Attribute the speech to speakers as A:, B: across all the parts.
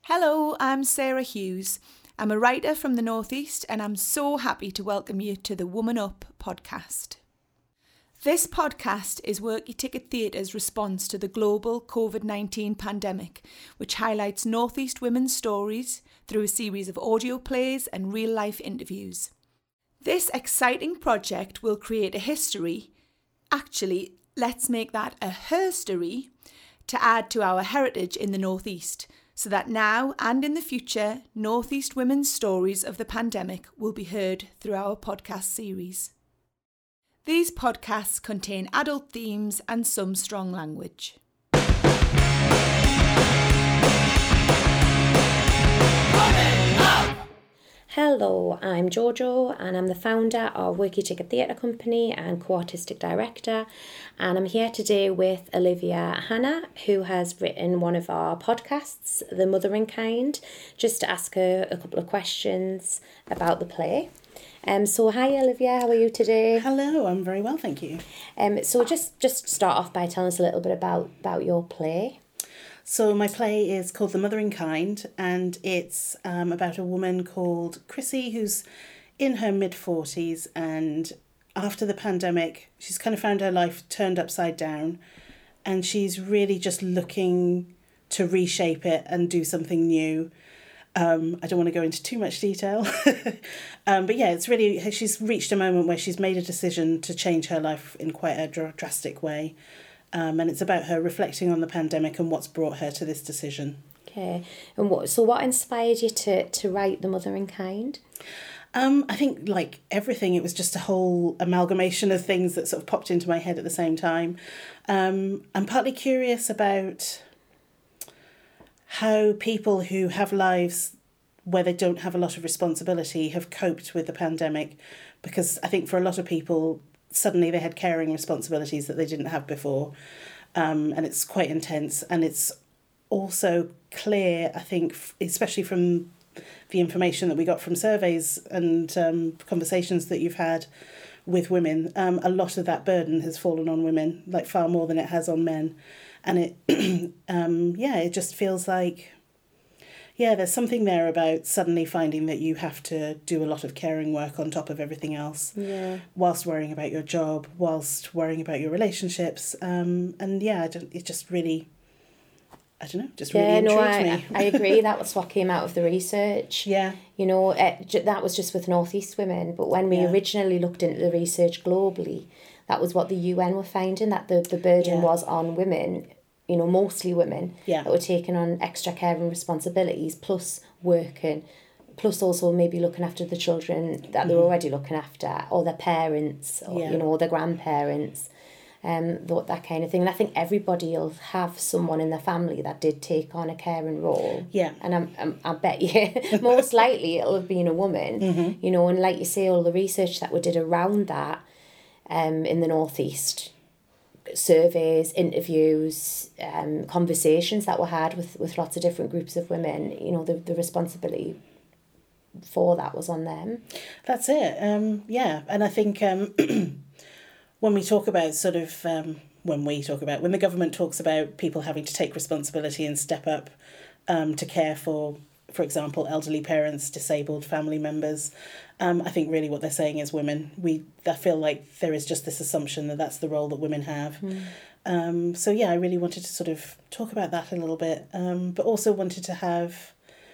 A: Hello, I'm Sarah Hughes. I'm a writer from the Northeast and I'm so happy to welcome you to the Woman Up podcast. This podcast is Work Your Ticket Theatre's response to the global COVID-19 pandemic, which highlights Northeast women's stories through a series of audio plays and real-life interviews. This exciting project will create a history, actually, let's make that a herstory, to add to our heritage in the Northeast, so that now and in the future, Northeast women's stories of the pandemic will be heard through our podcast series. These podcasts contain adult themes and some strong language.
B: Hello, I'm Jojo and I'm the founder of Work Your Ticket Theatre Company and co-artistic director, and I'm here today with Olivia Hannah, who has written one of our podcasts, The Mothering Kind, just to ask her a couple of questions about the play. So hi Olivia, how are you today?
C: Hello, I'm very well, thank you.
B: So just start off by telling us a little bit about your play.
C: So my play is called The Mothering Kind, and it's about a woman called Chrissy who's in her mid-40s, and after the pandemic she's kind of found her life turned upside down and she's really just looking to reshape it and do something new. I don't want to go into too much detail, but yeah, it's really, she's reached a moment where she's made a decision to change her life in quite a drastic way. And it's about her reflecting on the pandemic and what's brought her to this decision.
B: Okay, and what inspired you to write The Mothering Kind?
C: I think, like everything, it was just a whole amalgamation of things that sort of popped into my head at the same time. I'm partly curious about how people who have lives where they don't have a lot of responsibility have coped with the pandemic, because I think for a lot of people, suddenly they had caring responsibilities that they didn't have before, and it's quite intense. And it's also clear, I think, especially from the information that we got from surveys and conversations that you've had with women, a lot of that burden has fallen on women, like far more than it has on men. And it, it just feels like, there's something there about suddenly finding that you have to do a lot of caring work on top of everything else, whilst worrying about your job, whilst worrying about your relationships. It just really, really intrigued me.
B: I agree. That was what came out of the research.
C: Yeah.
B: You know, that was just with Northeast women. But when we originally looked into the research globally, that was what the UN were finding, that the burden was on women, you know, mostly women that were taking on extra care and responsibilities, plus working, plus also maybe looking after the children that they're already looking after, or their parents, or, you know, their grandparents, that kind of thing. And I think everybody will have someone in their family that did take on a caring role.
C: Yeah.
B: And I bet you, most likely it'll have been a woman, you know, and like you say, all the research that we did around that in the Northeast, surveys, interviews, conversations that were had with lots of different groups of women, you know, the responsibility for that was on them.
C: That's it. And I think when we talk about when the government talks about people having to take responsibility and step up to care for example, elderly parents, disabled family members, I think really what they're saying is women. I feel like there is just this assumption that that's the role that women have. I really wanted to sort of talk about that a little bit, but also wanted to have,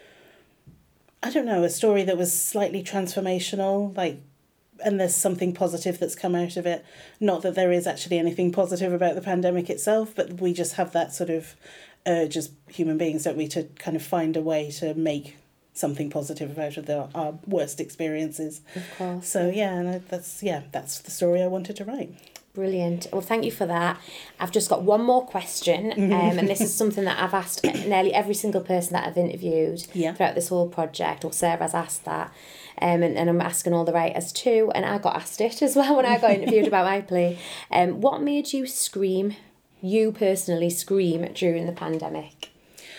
C: I don't know, a story that was slightly transformational, and there's something positive that's come out of it. Not that there is actually anything positive about the pandemic itself, but we just have that sort of urge as human beings, don't we, to kind of find a way to make something positive out of our worst experiences.
B: Of course.
C: So that's the story I wanted to write.
B: Brilliant. Well, thank you for that. I've just got one more question, and this is something that I've asked nearly every single person that I've interviewed throughout this whole project, or Sarah's asked that, and I'm asking all the writers too, and I got asked it as well when I got interviewed about my play. What made you personally scream during the pandemic?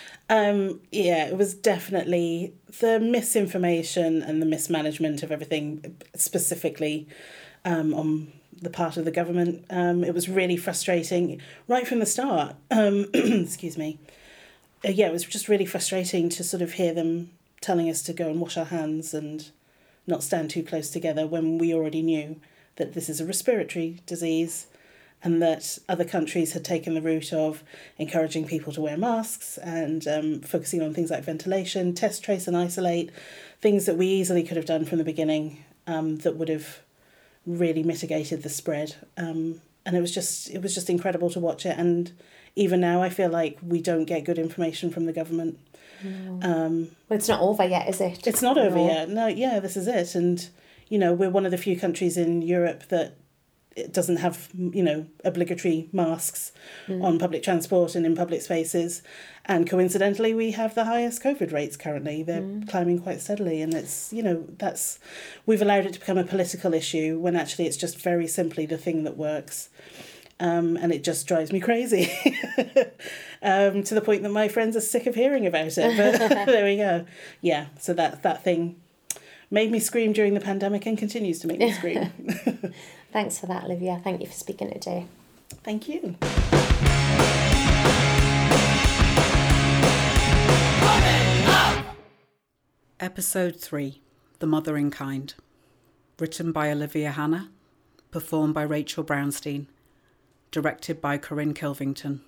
C: It was definitely the misinformation and the mismanagement of everything, specifically on the part of the government. It was really frustrating right from the start. Excuse me. it was just really frustrating to sort of hear them telling us to go and wash our hands and not stand too close together when we already knew that this is a respiratory disease and that other countries had taken the route of encouraging people to wear masks and focusing on things like ventilation, test, trace and isolate, things that we easily could have done from the beginning that would have really mitigated the spread. And it was just incredible to watch it. And even now I feel like we don't get good information from the government.
B: No. Well, it's not over yet, is it?
C: It's not over yet. No, yeah, this is it. And, we're one of the few countries in Europe that it doesn't have, obligatory masks on public transport and in public spaces. And coincidentally, we have the highest COVID rates currently. They're climbing quite steadily. And it's, we've allowed it to become a political issue when actually it's just very simply the thing that works. And it just drives me crazy to the point that my friends are sick of hearing about it. But there we go. Yeah, so that thing made me scream during the pandemic and continues to make me scream.
B: Thanks for that, Olivia. Thank you for speaking today.
C: Thank you.
D: Episode 3, The Mothering Kind. Written by Olivia Hanna. Performed by Rachel Brownstein. Directed by Corinne Kilvington.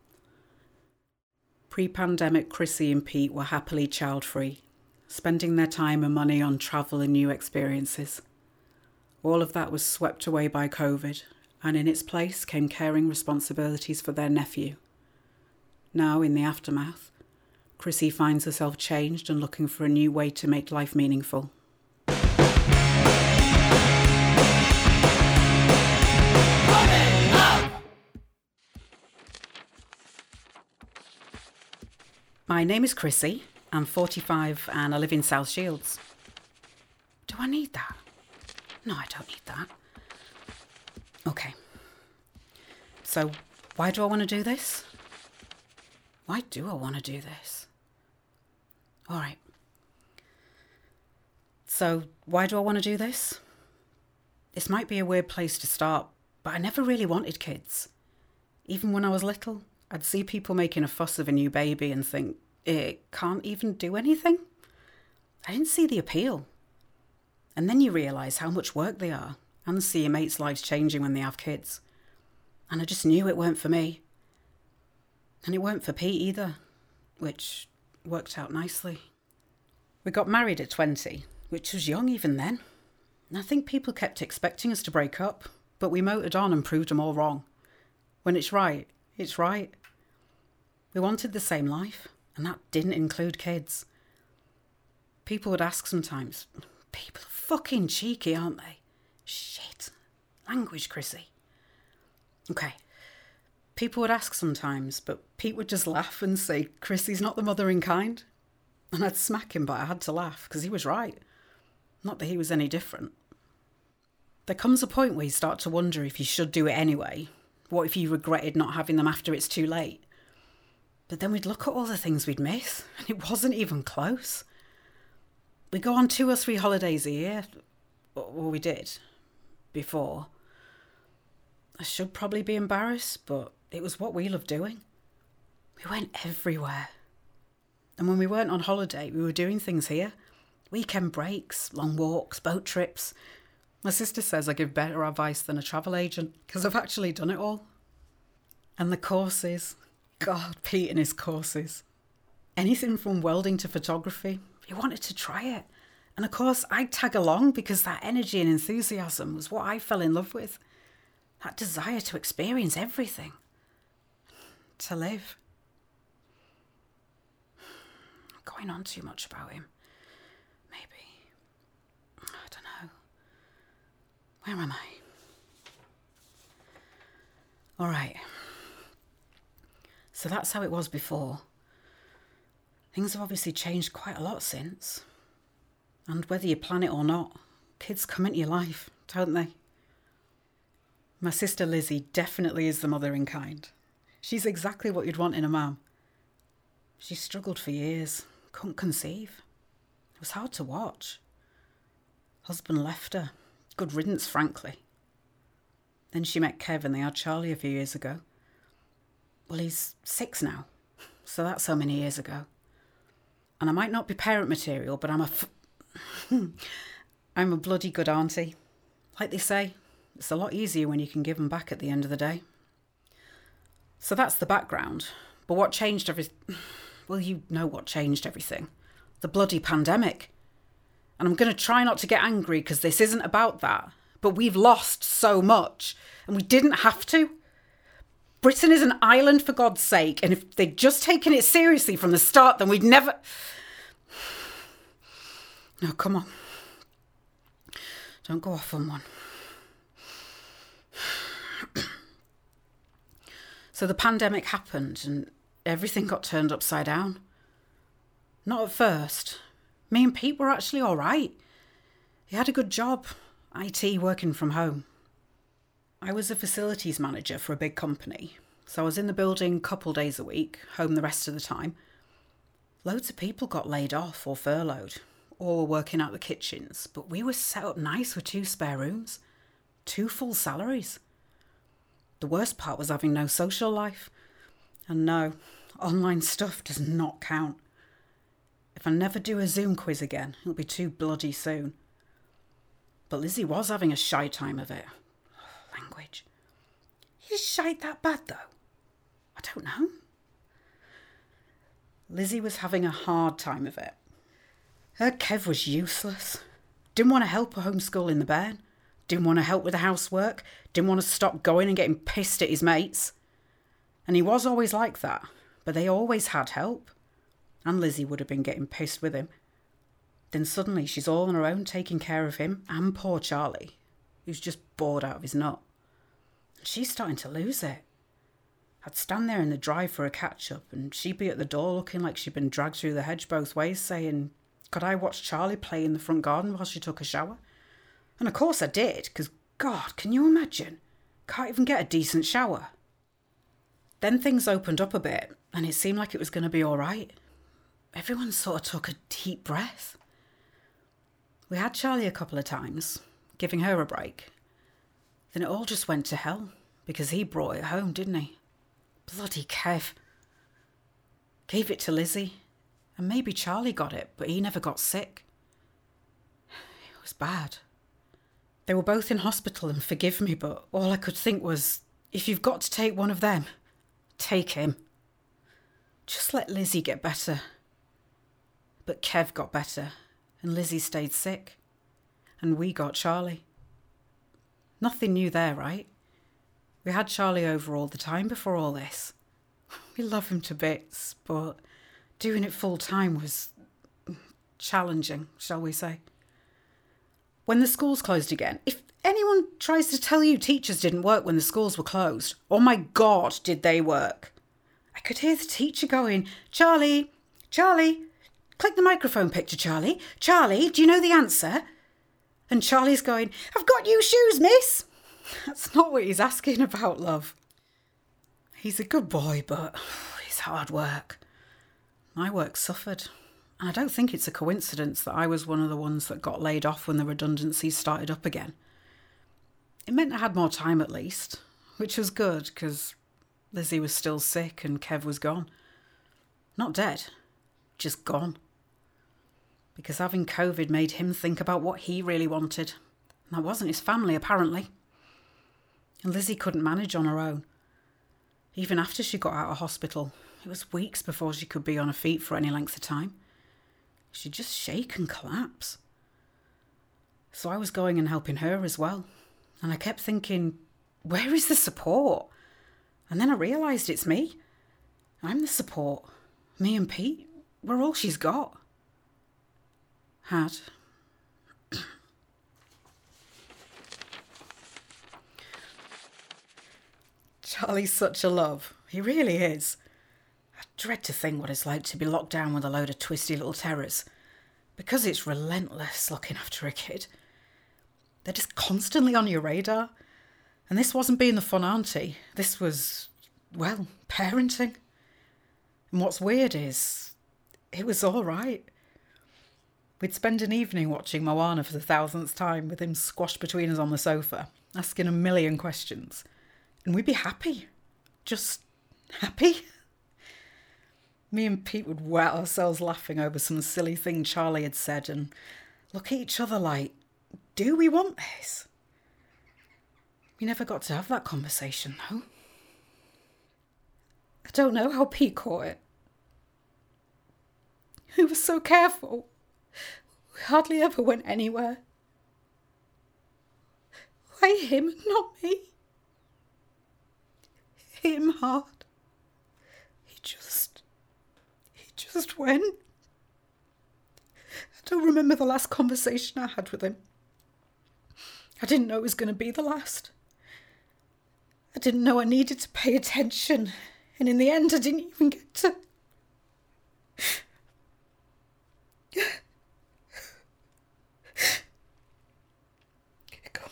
D: Pre-pandemic, Chrissy and Pete were happily child-free, spending their time and money on travel and new experiences. All of that was swept away by COVID, and in its place came caring responsibilities for their nephew. Now, in the aftermath, Chrissy finds herself changed and looking for a new way to make life meaningful. My name is Chrissy. I'm 45 and I live in South Shields. Do I need that? No, I don't need that. Okay. So, why do I want to do this? Why do I want to do this? All right. So, why do I want to do this? This might be a weird place to start, but I never really wanted kids. Even when I was little, I'd see people making a fuss of a new baby and think, it can't even do anything? I didn't see the appeal. And then you realise how much work they are and see your mates' lives changing when they have kids. And I just knew it weren't for me. And it weren't for Pete either, which worked out nicely. We got married at 20, which was young even then. And I think people kept expecting us to break up, but we motored on and proved them all wrong. When it's right, it's right. We wanted the same life, and that didn't include kids. People would ask sometimes, people are fucking cheeky, aren't they? Shit. Language, Chrissy. Okay. People would ask sometimes, but Pete would just laugh and say, Chrissy's not the mothering kind. And I'd smack him, but I had to laugh, because he was right. Not that he was any different. There comes a point where you start to wonder if you should do it anyway. What if you regretted not having them after it's too late? But then we'd look at all the things we'd miss, and it wasn't even close. We go on 2 or 3 holidays a year. Or we did. Before. I should probably be embarrassed, but it was what we loved doing. We went everywhere. And when we weren't on holiday, we were doing things here. Weekend breaks, long walks, boat trips. My sister says I give better advice than a travel agent, because I've actually done it all. And the courses. God, Pete and his courses. Anything from welding to photography. He wanted to try it. And of course, I'd tag along because that energy and enthusiasm was what I fell in love with. That desire to experience everything. To live. I'm going on too much about him. Maybe. I don't know. Where am I? All right. So that's how it was before. Things have obviously changed quite a lot since. And whether you plan it or not, kids come into your life, don't they? My sister Lizzie definitely is the mothering kind. She's exactly what you'd want in a mum. She struggled for years, couldn't conceive. It was hard to watch. Husband left her. Good riddance, frankly. Then she met Kev and they had Charlie a few years ago. Well, he's 6 now. So that's so many years ago. And I might not be parent material, but I'm a bloody good auntie. Like they say, it's a lot easier when you can give them back at the end of the day. So that's the background. But what changed everything? Well, you know what changed everything. The bloody pandemic. And I'm going to try not to get angry because this isn't about that. But we've lost so much and we didn't have to. Britain is an island, for God's sake. And if they'd just taken it seriously from the start, then we'd never... No, come on. Don't go off on one. So the pandemic happened and everything got turned upside down. Not at first. Me and Pete were actually all right. He had a good job, IT, working from home. I was a facilities manager for a big company, so I was in the building a couple days a week, home the rest of the time. Loads of people got laid off or furloughed, or were working out the kitchens, but we were set up nice with 2 spare rooms, 2 full salaries. The worst part was having no social life. And no, online stuff does not count. If I never do a Zoom quiz again, it'll be too bloody soon. But Lizzie was having a shy time of it. Language. Is shite that bad though? I don't know. Lizzie was having a hard time of it. Her Kev was useless. Didn't want to help her homeschooling the bairn. Didn't want to help with the housework. Didn't want to stop going and getting pissed at his mates. And he was always like that. But they always had help. And Lizzie would have been getting pissed with him. Then suddenly she's all on her own taking care of him and poor Charlie, who's just bored out of his nut. And she's starting to lose it. I'd stand there in the drive for a catch-up and she'd be at the door looking like she'd been dragged through the hedge both ways, saying, could I watch Charlie play in the front garden while she took a shower? And of course I did, because, God, can you imagine? Can't even get a decent shower. Then things opened up a bit, and it seemed like it was going to be all right. Everyone sort of took a deep breath. We had Charlie a couple of times, giving her a break. Then it all just went to hell, because he brought it home, didn't he? Bloody Kev. Gave it to Lizzie, and maybe Charlie got it, but he never got sick. It was bad. They were both in hospital, and forgive me, but all I could think was, if you've got to take one of them, take him. Just let Lizzie get better. But Kev got better, and Lizzie stayed sick. And we got Charlie. Nothing new there, right? We had Charlie over all the time before all this. We love him to bits, but doing it full time was challenging, shall we say. When the schools closed again, if anyone tries to tell you teachers didn't work when the schools were closed, oh my God, did they work? I could hear the teacher going, Charlie, click the microphone picture, Charlie. Charlie, do you know the answer? And Charlie's going, I've got new shoes, miss. That's not what he's asking about, love. He's a good boy, but it's hard work. My work suffered. And I don't think it's a coincidence that I was one of the ones that got laid off when the redundancies started up again. It meant I had more time at least, which was good because Lizzie was still sick and Kev was gone. Not dead, just gone. Because having COVID made him think about what he really wanted. And that wasn't his family, apparently. And Lizzie couldn't manage on her own. Even after she got out of hospital, it was weeks before she could be on her feet for any length of time. She'd just shake and collapse. So I was going and helping her as well. And I kept thinking, where is the support? And then I realised it's me. I'm the support. Me and Pete, we're all she's got. Had. Charlie's such a love. He really is. I dread to think what it's like to be locked down with a load of twisty little terrors. Because it's relentless looking after a kid. They're just constantly on your radar. And this wasn't being the fun auntie. This was, well, parenting. And what's weird is, it was all right. We'd spend an evening watching Moana for the 1000th time with him squashed between us on the sofa, asking a million questions. And we'd be happy. Just happy. Me and Pete would wet ourselves laughing over some silly thing Charlie had said and look at each other like, do we want this? We never got to have that conversation, though. I don't know how Pete caught it. He was so careful. We hardly ever went anywhere. Why him and not me? Hit him hard. He just went. I don't remember the last conversation I had with him. I didn't know it was going to be the last. I didn't know I needed to pay attention. And in the end, I didn't even get to... Come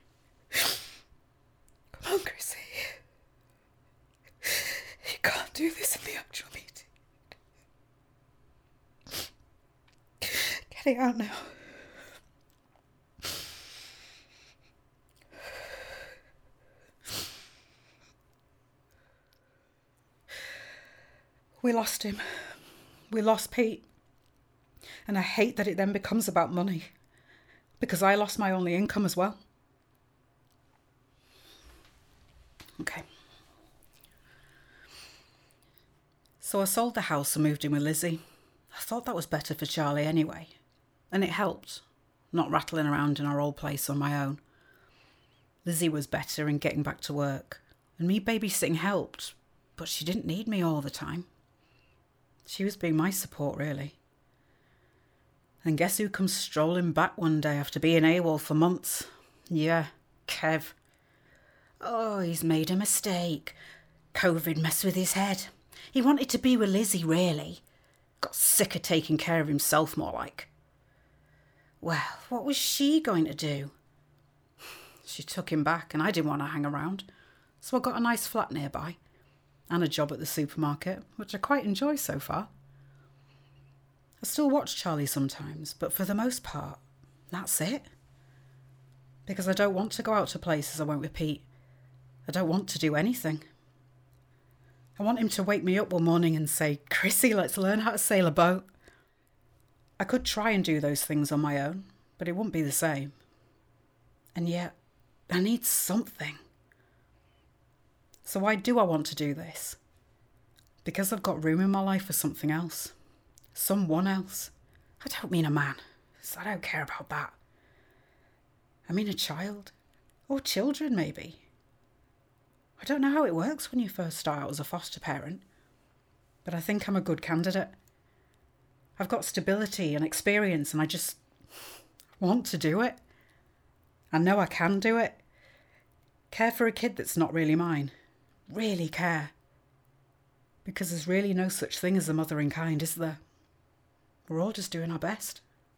D: on, Chrissy. You can't do this in the actual meeting. Get it out now. We lost him. We lost Pete. And I hate that it then becomes about money. Because I lost my only income as well. Okay. So I sold the house and moved in with Lizzie. I thought that was better for Charlie anyway. And it helped, not rattling around in our old place on my own. Lizzie was better in getting back to work. And me babysitting helped, but she didn't need me all the time. She was being my support, really. And guess who comes strolling back one day after being AWOL for months? Yeah, Kev. Oh, he's made a mistake. COVID messed with his head. He wanted to be with Lizzie, really. Got sick of taking care of himself, more like. Well, what was she going to do? She took him back and I didn't want to hang around. So I got a nice flat nearby. And a job at the supermarket, which I quite enjoy so far. I still watch Charlie sometimes, but for the most part, that's it. Because I don't want to go out to places I won't repeat. I don't want to do anything. I want him to wake me up one morning and say, Chrissy, let's learn how to sail a boat. I could try and do those things on my own, but it wouldn't be the same. And yet, I need something. So why do I want to do this? Because I've got room in my life for something else. Someone else. I don't mean a man, so I don't care about that. I mean a child. Or children, maybe. I don't know how it works when you first start out as a foster parent, but I think I'm a good candidate. I've got stability and experience and I just want to do it. I know I can do it. Care for a kid that's not really mine. Really care. Because there's really no such thing as a mother in kind, is there? We're all just doing our best.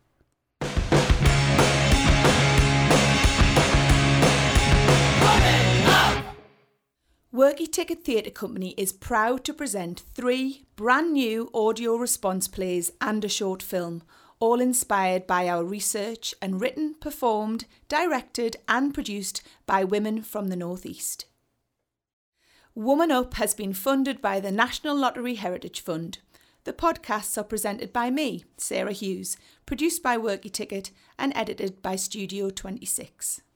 A: Worky Ticket Theatre Company is proud to present 3 brand new audio response plays and a short film, all inspired by our research and written, performed, directed and produced by women from the North East. Woman Up has been funded by the National Lottery Heritage Fund. The podcasts are presented by me, Sarah Hughes, produced by Worky Ticket and edited by Studio 26.